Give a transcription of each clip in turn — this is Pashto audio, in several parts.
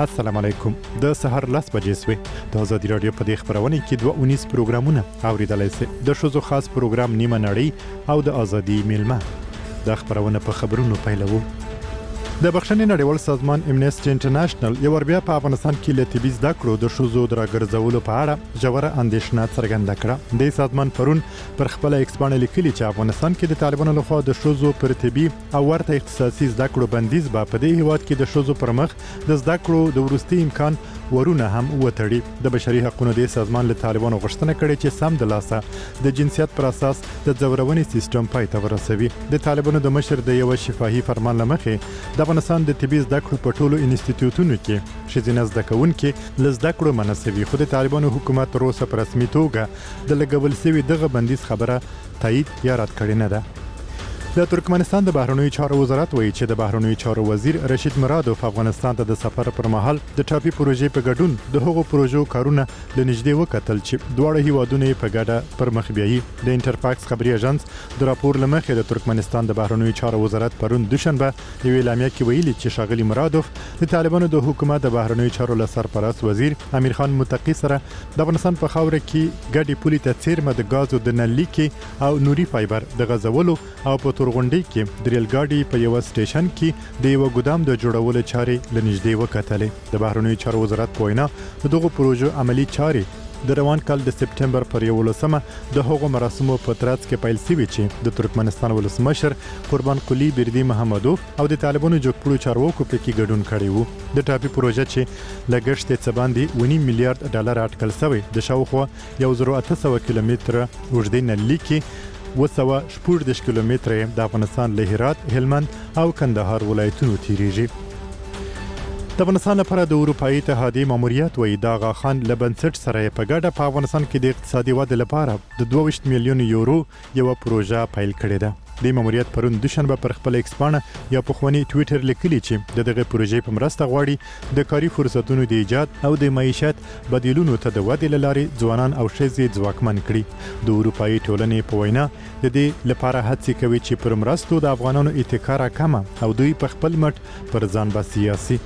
السلام علیکم. د سحر 10 بجې سوې د ازادي رادیو په دې خبرونه کې 219 پروګرامونه اوریدلای شئ. د شوزو خاص پروګرام نیمه نړۍ او د ازادي میلمه. د خبرونه په خبرونو پیلوو. د بخښنې نړیوال سازمان امنیسټي انټرنیشنل یو ور بیا په افغانستان کې له طبي زده کړو د شوزو د راګرځولو په اړه ژوره اندېښنه څرګنده کړه. د سازمان پرون پر خپل ایکس باندې لیکلي چې افغانستان کې د طالبانو لخوا د شوزو پر طبي او ورته اختصاصي زده کړو بندیز په دې هیواد کې د شوزو پر مخ د زده کړو د ورستي امکان ورونه هم وتړي. د بشري حقوقو د سازمان له طالبانو غوښتنه کړې چې سم د لاسه د جنسیت پر اساس د ځورونې سیستم پای ته ورسوي. د طالبانو د مشر د یو شفاهي فرمان لمخې د افغانستان د طبي زده کړو په ټولو انسټیټیوټونو کې ښځینه زده کوونکي له زده کړو مناسبي. خو د طالبانو حکومت تر اوسه په رسمي توګه د لګول شوي دغه بندیز خبره تایید یا رد کړې نه ده. د ترکمنستان د بهرنیو چارو وزارت وایي چې د بهرنیو چارو وزیر رشید مرادوف افغانستان ته د سفر پر مهال د ټاپي پروژې په ګډون د هغو پروژو کارونه له نږدې وکتل چې دواړه هیوادونه په ګډه پر مخ بیایي. د انټرفاکس خبري اژانس د راپور لمخې د ترکمنستان د بهرنیو چارو وزارت پرون دوشنبه یو اعلامیه کې ویلي چې ښاغلي مرادوف د طالبانو د حکومت د بهرنیو چارو له سرپرست وزیر امیر خان متقی سره د افغانستان په خاوره کې ګډي پولي ته څیرمه د غازو د نلیکي او نوري فایبر د غزولو او په تورغونډي کې د ریل ګاډي په یو سټیشن کې د یو ګودام د جوړولو چارې لنږدې وکتلې. د بهرنیو چارو وزارت په وینا دغه پروژو عملی چارې د روان کال د سپټمبر پر 11 د هغو مراسمو په ترڅ کې پیل شوي چې د ترکمنستان ولسمشر قربان قلی بردی محمدوف او د طالبانو جوړپړو چارواکو پکې ګډون کړی وو. د ټاپي پروژه چې لګښت یې څه باندې 1 میلیارډ ډالر اټکل شوی د شاوخوا 1800 کیلومتره اوږدې نلیکي 214 کیلومتره د افغانستان له هرات، هلمند او کندهار ولایتونو تیریږي. د افغانستان لپاره د اروپایي اتحادیې ماموریت وایي د آغا خان له بنسټ سره په ګډه په افغانستان کې د اقتصادي ودې لپاره د 22 میلیون یورو یو پروژه پیل کړې ده. د ماموریت پرون دوشنبه پر خپل ایکس باندې یا په خواني ټوئیټر لیکلي چې دغه پروژې په مرسته غواړي د کاري فرصتونو د ایجاد او د معیشت بدیلونو ته د ودې لارې ځوانان او ښځې ځواکمن کړي. د اروپایي ټولنې په وینا د دې لپاره هڅې کوي چې پر مرستو د افغانانو اتکا راکمه او دوی په خپل مټ پر ځان بسیاسي.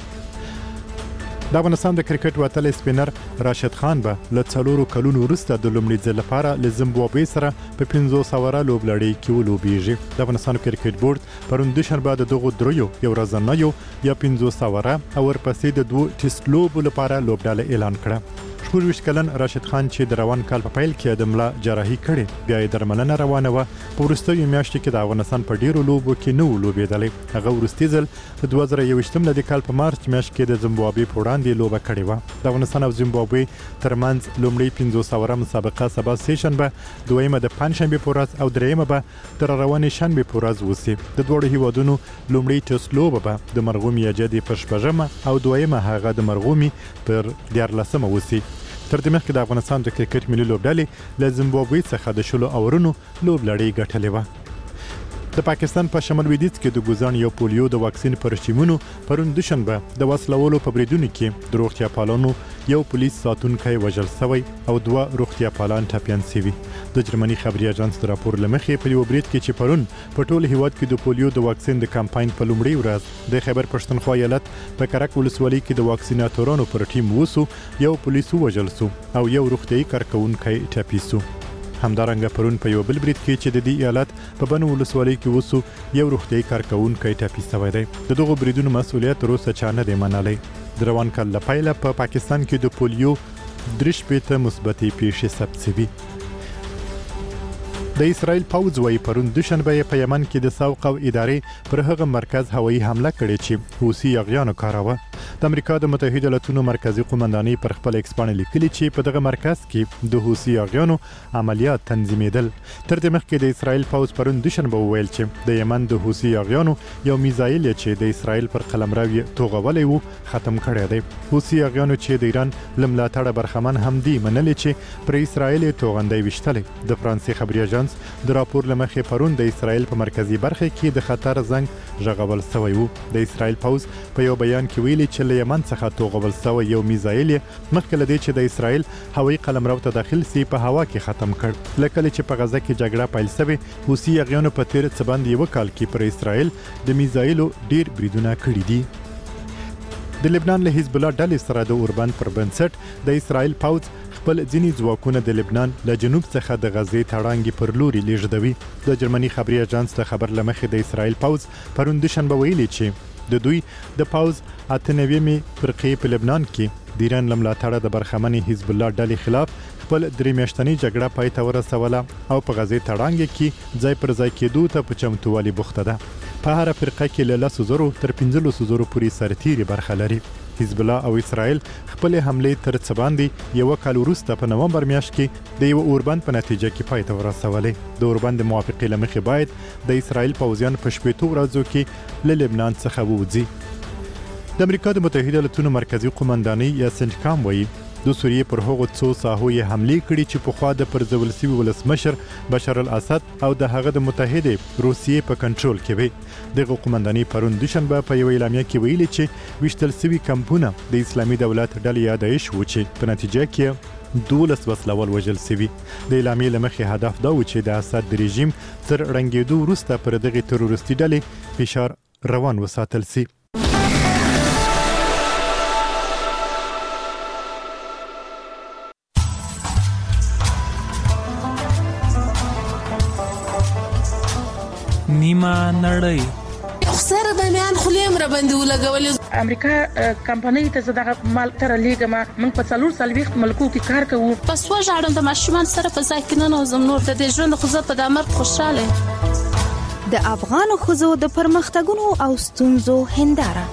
د افغانستان د کرکټ وتل سپینر راشد خان به له 4 کلونو وروسته د لومړي ځل لپاره له زیمبابوې سره په 500 لوبلړۍ کې ولوبېږي. د افغانستان کرکټ بورډ پرون دوشنبه د دغو دریو یو ورځنیو یا 500 او ورپسې د 2 ټیسټ لوبو لپاره لوبډله اعلان کړه. 24 کلن راشد خان چې د روان کال په پیل کې د ملا جراحي کړې بیا یې درملنه روانه و. په وروستیو میاشتو کې د افغانستان په ډیرو لوبو کې نه لوبېدلی. هغه وروستي ځل په 2021 د کال په مارچ میاشت کې د زیمبابوې په وړاندې لوبه کړې و. د افغانستان او زیمبابوې ترمنځ لومړی 500 مسابقه سبا سهشنبه، دویمه د پنجشنبه په ورځ او دریمه به تر روانې شنبه په ورځ وسی. د دوړو هیوادونو لومړی ټیسټ لوبه به د مرغومي اجدي په شپږمه او دویمه هغه د مرغومي پر 14مه وسی. تر دې مخکې د افغانستان د کرکټ ملي لوبډلې له زیمبابوې څخه د شلو اورونو لوبلړۍ ګټلې وه. د پاکستان په شمال لویدیځ کې د ګوزان یو پولیو د واکسین پر رژیمونو پرون دوشنبه د وسلولو په بریدونو کې د روغتیا پالانو یو پولیس ساتونکی وژل شوی او 2 روغتیا پالان ټپیان شوي. د جرمني خبري اژانس د راپور لمخې په یو برید کې چې پرون په ټول هیواد کې د پولیو د واکسین د کمپاین په لومړۍ ورځ د خیبر پښتونخوا ایالت په کرک ولسوالۍ کې د واکسیناتورانو پر ټیم وسو یو پولیس وژل شو او یو روغتیايي کارکونکی ټپي شو. همدارنګه پرون په یو بل برید کې چې د دې ایالت په بنو ولسوالۍ کې وسو یو روغتیايي کارکونکی ټپي شوی دی. د دغو بریدونو مسؤلیت تر اوسه چا نه دی منلی. د روان کال له پیله په پاکستان کې د پولیو 3 مثبتې پیښې ثبت شوي. د اسرائیل پوځ وایي پرون دوشنبه په یمن کې د سوق او ادارې پر هغه مرکز هوایي حمله کړې چې حوثي یاغیانو کاراوه. د امریکا د متحده ایالاتونو مرکزی قومندانۍ پر خپل ایکس باندې لیکلي چې په دغه مرکز کې د حوثي یاغیانو عملیات تنظیمېدل. تر دې مخکې د اسرائیل پوځ پرون دوشنبه وویل چې د یمن د حوثي یاغیانو یو میزایل چې د اسرائیل پر قلمرو توغولی وو ختم کړی دی. حوثي یاغیانو چې د ایران له ملاتړه برخمن هم دي منلي چې پر اسرائیل توغندۍ وشتلې. د فرانسې خبري اژانس د راپور لمخې پرون د اسرائیل په مرکزی برخه کې د خطر زنګ ژغول شوی وو. د اسرائیل پوځ په یو بیان کې ویلي چې له یمن څخه توغول شوی یو میزایل مخکې له دې چې د اسرائیل هوایي قلمرو ته داخل سي په هوا کې ختم کړ. لکه چې په غزه کې جګړه پیل شوې، حوثي یاغیانو په تیر څه باندې یو کال کې پر اسرائیل د میزایلو ډیر بریدونه کړي دي. د لبنان له حزب الله ډلې سره د اوربند پر بنسټ د اسرائیل پوځ خپل ځینی ځواکونه د لبنان له جنوب څخه د غزې تړانګي پر لوري لیږدوي. د جرمني خبري اژانس د خبر لمخې د اسرائیل پوځ پرون دوشنبه ویلي چې د دوی د پوځ 98مې فرقې په لبنان کې د ایران لملاتړه د برخمنې حزب الله ډلې خلاف خپل درې میاشتنۍ جګړه پای ته ورسوله او په غزې تړانګي کې ځای پر ځای کېدو ته په چمتووالي بوخته ده. په هر فرقه کې له 10,000 تر 15,000 پورې سرتیري برخه لري. حزب الله او اسرائیل خپل حمله تر څه باندې یو کال وروسته په نومبر میاشت کې د یو اوربند په نتیجه کې پای ته ورسولې. د اوربند موافقې لمخې باید د اسرائیل پوځیان په 8 ورځو کې له لبنان څخه ووځي. د امریکا د متحده ایالاتونو مرکزی قومندانۍ یا سنټکام وایي د سوریې پر هغو څو ساحو یې حمله کړې چې په خوا د پرځول شوی ولسمشر بشار الاسد او د هغه د متحده روسیې په کنټرول کې وي. دغه قومندانۍ پرون دوشنبه په یو اعلامیه کې ویلي چې وشتل شوی کمپونه د اسلامي دولت ډلې یادایش و چې په نتیجه کې 12 وسلوال وژل شوي. د اعلامیې لمخې هدف دا و چې د اسد د رژیم تر رنګېدو وروسته پر دغه تروریستي ډلې فشار روان وساتل شي. نیمه نړۍ خسر د میان خلیم را باندې ولګولې. امریکا کمپنۍ ته زداغه مال تر لیګما موږ په 4 ملکو کې کار کوو. پس وژاړم د ماشومان سره په ځای کې نه نوزم نور د ژوند خو زه په دمر خوشاله. د افغان خزو د پرمختګونو او ستونزو هنداره.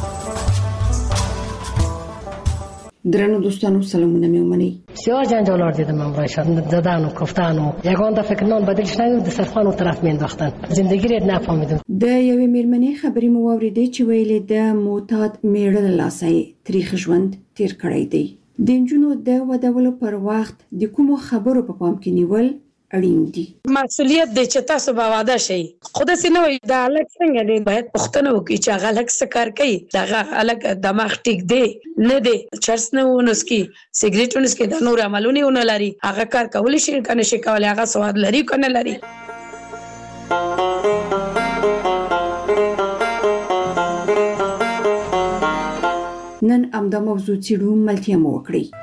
درنو دوستانو سلامونه میومنی. بسیار جنجالار دیدم من برایشان زدن و کفتن و یگان دفعه که نان بدلش نگید دسترخوان و طرف مینداختن. زندگی رید نفهمیدم. د یوې میرمنې خبرې مو واورېدې چې ویلې د معتاد میړه له لاسه تاریخ ژوند تیر کړی دی. د نجونو د ودولو پر وخت د کومو خبرو په پام کې نیول اړین دي. مسؤلیت د چې تاسو به واده شي. خود سينو د الګ څنګه دی باید پښتنه وکړي چې هغه الګ څه کار کوي. دغه الګ دماغ ټیک دی نه دی چرس نه ونسکي سیګریټ ونسکي د نور عملونه ونه لري. هغه کار کول شي کنه شي کولای هغه سواد لري کنه لري. نن امدا موضوع چیرو ملتیا مو وکړي.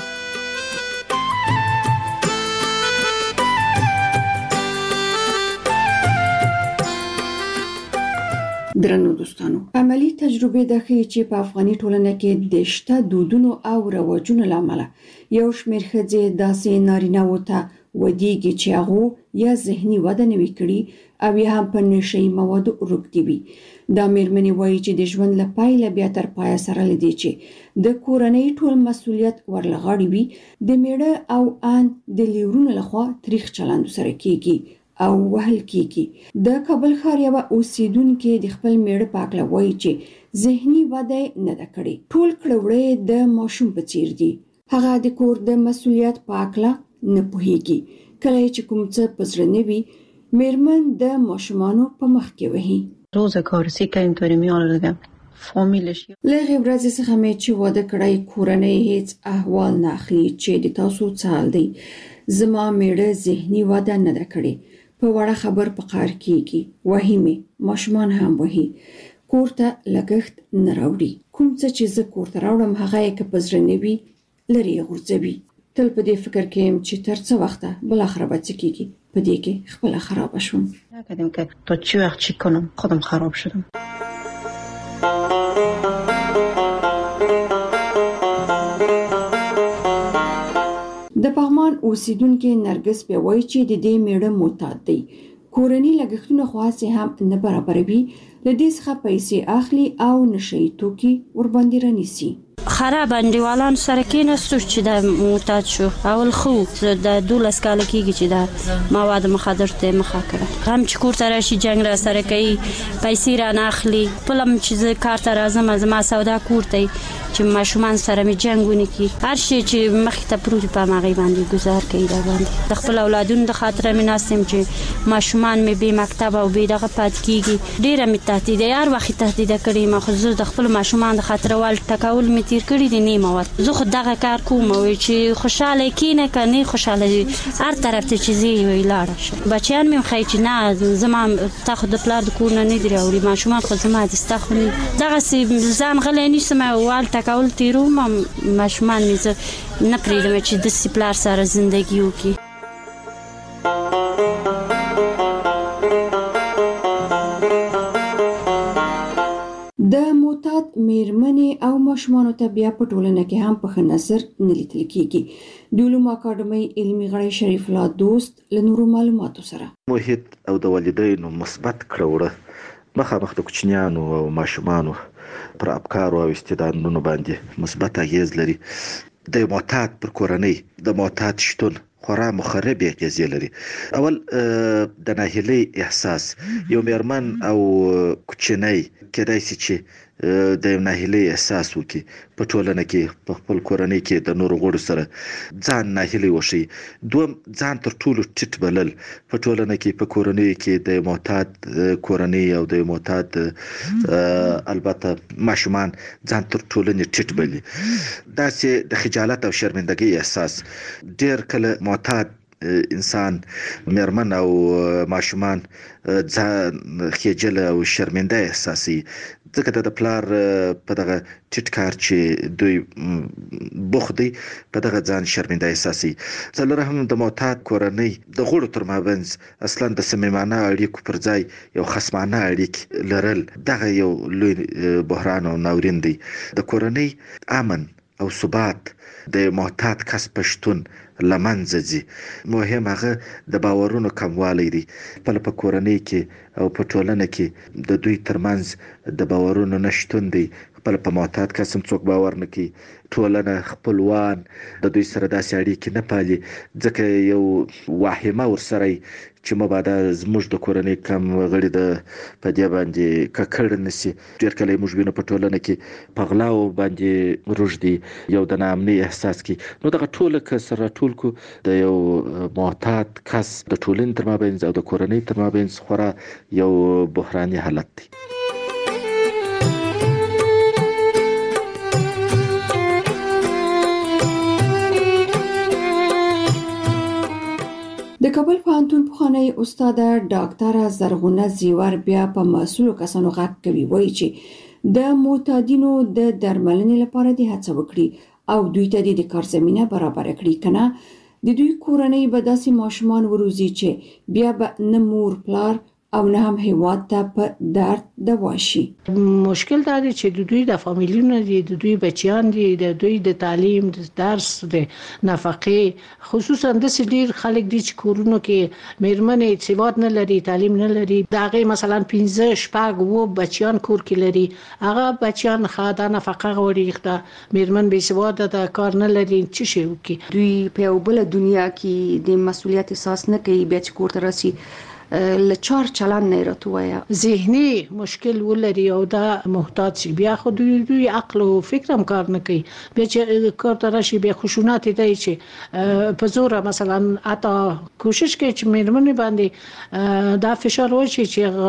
درنو دوستانو عملی تجربه د ښه چې په افغاني ټولنه کې د شته دودونو او رواجونو لامل یو شمېر ښځې داسې نارینه وته ودیږي چې هغه یا ذهني وده نه وي کړي او یا هم په نشي موادو روږدي وي. دا مېرمنې وایي چې د ژوند له پایله بیا تر پایه سره لدی چې د کورنۍ ټول مسؤلیت ورلغاړي وي د میړه او ان د لیورونو لخوا تاریخ چلند سره کیږي او وهل کیږي. د کابل ښار یو اوسیدونکو د خپل میړه پاکله وایي چې ذهني وده نه ده کړې. ټول کړوړې د ماشوم په څیر دي. هغه د کور د مسؤلیت پاکله نه پوهیږي. کله چې کوم څه پزړه نه وي میرمن د ماشومانو په مخ کې وهي. روزگارسی که اینطوری میاره دیگه فامیلش لغه ورځ څخه مې چې واده کړی کورنۍ هیڅ احوال نه اخلي چې د تاسو څال دی. زما میړه ذهني وده نه ده کړې. په وړه خبر په قار کېږي. وهمه ماشومان هم وهي. کور ته لګښت نه راوړي. کوم څه چې زه کور ته راوړم هغه یې که پزړه نه وي لري غورځوي. تل په دې فکر کې یم چې تر څه وخته بل اخره به څه کېږي. په دې کې خپل خراب شوم. نکردم که تا چی وقت چی کنم خودم خراب شدم. د پغمان اوسیدونکو نرګس په وایي چې د دې میړه معتاد دی. کورنۍ لګښتونه خاصه هم نه برابروي. د دې څخه پیسې اخلي او نشي توکي ورباندې رانیسي. خراب انډیوالان سره کې نستو چې د معتاد شو اول خو د 12 کال کېږي چې د مواد مخدر ته مخه کړه. هم چې کور ته راشي جنگ را سره کوي پیسې را نه اخلي. پلم چې کار ته راځم زما سودا کور ته چې ماشومان سره می جنگونه کی هر شي چې مخ ته پروت په ماغي باندې گزار کوي. دا باندې د خپل اولادونو د خاطر می ناستم چې ماشومان می به مکتب او به دغه پات کیږي. ډیره می تهدید هر وخت تهدید کړي. ما خو د خپل ماشومان د خاطر وال ټکول می تیر کړی دی نیمه وخت زه خو دغه کار کوم چې خوشاله کینه کنه خوشاله هر طرف ته چې زی ویلاړ شه بچیان مې خای چې نه زما تا خو د پلار د کور نه نه دی راوړي ماشومان خو زما د استخونی دغه سي ځان غلې نشم وال تکول تیرو ماشومان مې زه نه پریدم چې د سی پلار سره ژوندۍ وکړي د معتاد میرمنې او ماشومانو ته بیا په ټولنه کې هم په ښه نظر نه لیدل کېږي د علومو اکاډمۍ علمي غړی شریف الله دوست له نورو معلوماتو سره محیط او د والدینو مثبت کړوړه مخامخ د کوچنیانو او ماشومانو پر افکارو او استعدادونو باندې مثبت اغیز لري د معتاد پر کورنۍ د معتاد شتون خورا مخرب اغیزې لري اول د ناهیلۍ احساس یو میرمن او کوچنی کېدای شي چې د ناهیلۍ احساس وکړي په ټولنه کې په خپل کورنۍ کې د نورو غړو سره ځان ناهیلۍ وشي دوم ځان تر ټولو ټیټ بلل په ټولنه کې په کورنۍ کې د معتاد کورنۍ او د معتاد البته ماشومان ځان تر ټولنې ټیټ بلي داسې د خجالت او شرمندګۍ احساس ډېر کله معتاد انسان میرمن او ماشومان ځان خجل او شرمنده احساسي ځکه د پلار په دغه ټیټ کار چې دوی بوخدي په دغه ځان شرمنده احساسي څلورم د معتاد کورنۍ د غړو تر مابینځ اصلا د صمیمانه اړیکو پر ځای یو خصمانه اړیکې لرل دغه یو لوی بحران او ناورین دی د کورنۍ امن او ثبات د معتاد کس پښتون لمنځه ځي مهم هغه د باورونو کموالی دی په کورنۍ کې او په ټولنه کې د دوی ترمنځ د باورونو نشټون دی خپل په معتاد کس هم څوک باور نه کوي ټولنه خپلوان د دوی سره داسې اړیکې نه پالي ځکه یو واهمه ورسره چې مبادا زموږ د کورنۍ کم غړي د په دې باندې ککړ نسی ډېر کله موږ وینو په ټولنه کې په غلاو باندې روږدي یو د ناامنۍ احساس کی نو دغه ټول کسره ټول کو د یو معتاد کس د ټولنې تر مابینځ او د کورنۍ تر مابینځ خورا یو بحراني حالت دی د کابل پوهنتون پخوانی استاد ډاکټر زرغونه زیور بیا په مسؤلو کسانو غږ کوي وایي چې د معتادینو د درملنې لپاره د هڅه وکړي او دوی ته د کار زمينه برابر کړي کنه د دوی کورنۍ به داسې ماشومان وروزي چې بیا به نه مور پلار او نه هم هیواد ته په درد دوا شي مشکل دا دی چې د دوی د فامیلونو دي د دوی بچیان دي د دوی د تعلیم د درس د نفقې خصوصا د ډیر خلک دي چې کورونو کې میرمنې سواد نه لري تعلیم نه لري دا غي مثلا 15 شپږ وو بچیان کور کې لري هغه بچیان خاطر نفقه غوړي ښه میرمن به سواد د کار نه لري چې شي وکي دوی په بل دنیا کې د مسولیت احساس نه کوي بیا چې کور ته راسي لچار چلان نه راتویا ذهني مشکل ولري او دا محتاج شي بیا خو دوی عقل او فکر هم کار نه کوي بیا چې کار ته راشي بیا خشونت دی چې په زور مثلا اته کوشش کوي چې میرمنې باندې دا فشار وشي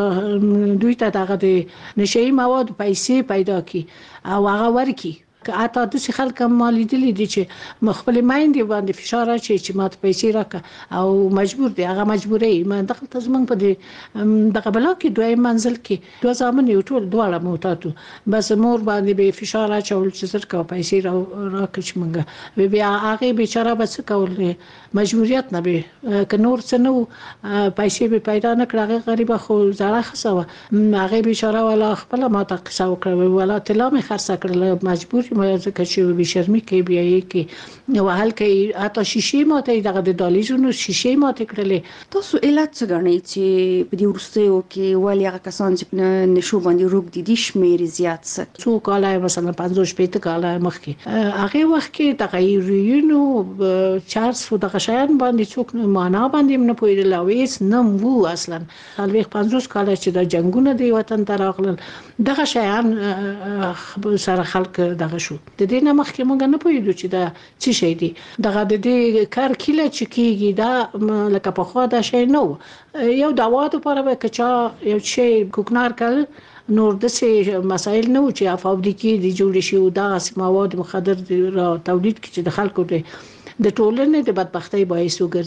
چې دوی ته دغه د نشي مواد پیسې پیدا کی او هغه ورکی که اته د څه خلک مالي دي چې مخبل مایندې باندې فشار اچي چې ماته پیسې راکړه او مجبور دي هغه مجبورې ما دغه تزمن په دې دغه بلا کې دوی منزل کې دوه ځامن یو ټول دواړه موتاتو بس مور باندې به فشار اچول چې زرکه پیسې راکړي چې منګه بیا هغه بیچاره بس کول مجبوریت نه به ک نور څه نو پیسې به پیدا نه کړه غریب خو زړه خسوه هغه بیچاره ولا خپل ماته قصه وکړه ولا تلا مې خرڅ کړل مجبور ځکه چې به شرمې کې بیا یې کې نو حل کې اته شیشې ماته دغه د دالیزونو شیشې ماته کړلې تاسو علت څه غنئ چې په دې ورستیو کې ولی هغه کسان چې نشو باندې روغ دي شمیر زیات څه څو کاله مثلا 50 پېته کاله مخکې هغه وخت کې تغیرونو چارج فو دغه شیان باندې څوک معنا باندې نه پوهیدل او هیڅ نه وو اصلا خلک 50 کاله چې د جنگونو دی وطن ته راغلل دغه شیان سره خلک دغه شو د دې نه مخکې موږ نه پوهیدو چې دا څه شي دی دغه د دې کار کله چې کیږي دا لکه په خوا دا شی نو یو دوا د لپاره به کچا یو شی کوکنار کړ نور د څه مسایل نه و چې فابریکې د جوړ شي او د مواد مخدر را تولید کړي د خلکو د ټولنې د بدبختۍ باعث وګرځي